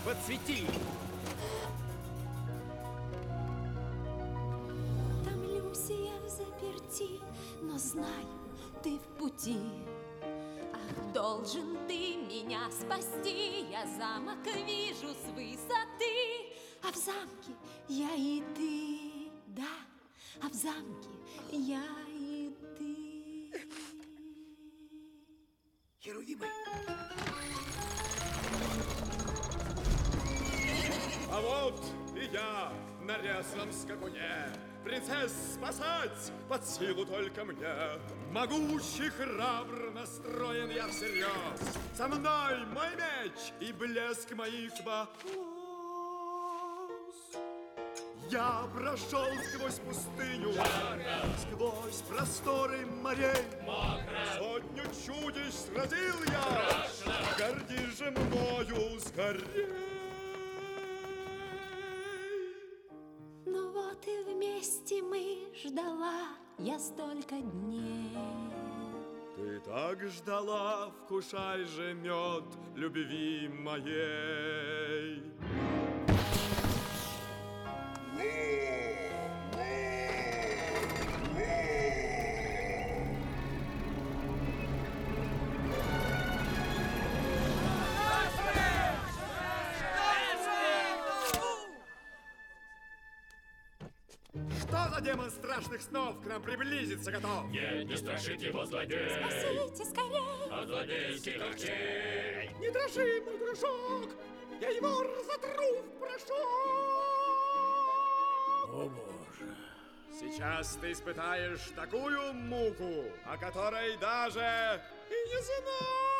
подсвети. Томлюсь я взаперти, но знаю, ты в пути. Ах, должен ты меня спасти, я замок вижу с высоты. А в замке я и ты, да, а в замке я и ты. Херувимы. А вот и я на резвом скакуне, принцесс спасать под силу только мне. Могущий, храбр, настроен я всерьез. Со мной мой меч и блеск моих волос. Я прошел сквозь пустыню, сквозь просторы морей. Сотню чудищ сразил я, гордись же мною скорей. Ну вот и вместе мы ждала я столько дней. Ты так ждала, вкушай же мед любви моей. Что за демон страшных снов к нам приблизиться готов? Нет, не страшит его злодей. Спасите скорей! От злодейских когтей. Не дрожи, мой дружок, я его разотру в порошок. О, Боже. Сейчас ты испытаешь такую муку, о которой даже и не знаешь.